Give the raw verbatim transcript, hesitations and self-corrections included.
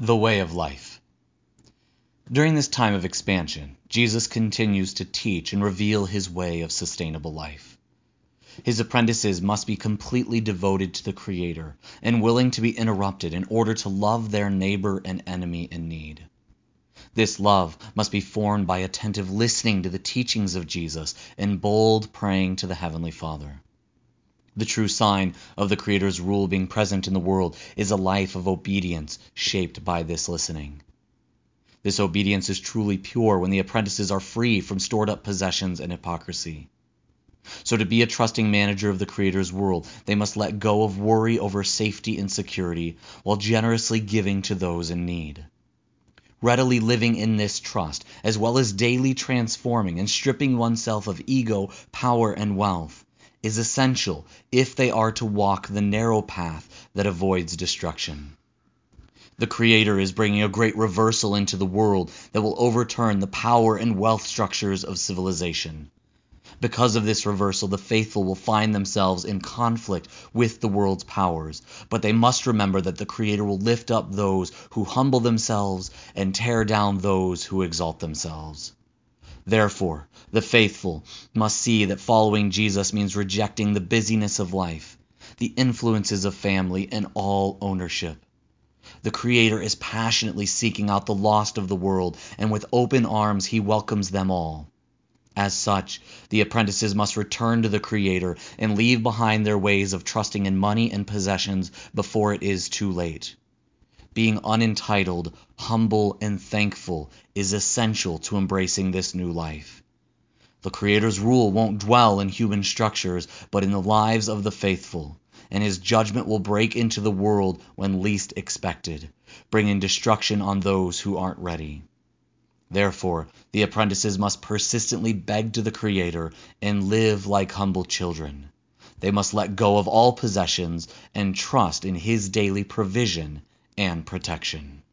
The way of life. During this time of expansion, Jesus continues to teach and reveal his way of sustainable life. His apprentices must be completely devoted to the Creator and willing to be interrupted in order to love their neighbor and enemy in need. This love must be formed by attentive listening to the teachings of Jesus and bold praying to the Heavenly Father. The true sign of the Creator's rule being present in the world is a life of obedience shaped by this listening. This obedience is truly pure when the apprentices are free from stored-up possessions and hypocrisy. So to be a trusting manager of the Creator's world, they must let go of worry over safety and security while generously giving to those in need. Readily living in this trust, as well as daily transforming and stripping oneself of ego, power, and wealth, is essential if they are to walk the narrow path that avoids destruction. The Creator is bringing a great reversal into the world that will overturn the power and wealth structures of civilization. Because of this reversal, the faithful will find themselves in conflict with the world's powers, but they must remember that the Creator will lift up those who humble themselves and tear down those who exalt themselves. Therefore, the faithful must see that following Jesus means rejecting the busyness of life, the influences of family, and all ownership. The Creator is passionately seeking out the lost of the world, and with open arms he welcomes them all. As such, the apprentices must return to the Creator and leave behind their ways of trusting in money and possessions before it is too late. Being unentitled, humble, and thankful is essential to embracing this new life. The Creator's rule won't dwell in human structures, but in the lives of the faithful, and his judgment will break into the world when least expected, bringing destruction on those who aren't ready. Therefore, the apprentices must persistently beg to the Creator and live like humble children. They must let go of all possessions and trust in his daily provision and protection.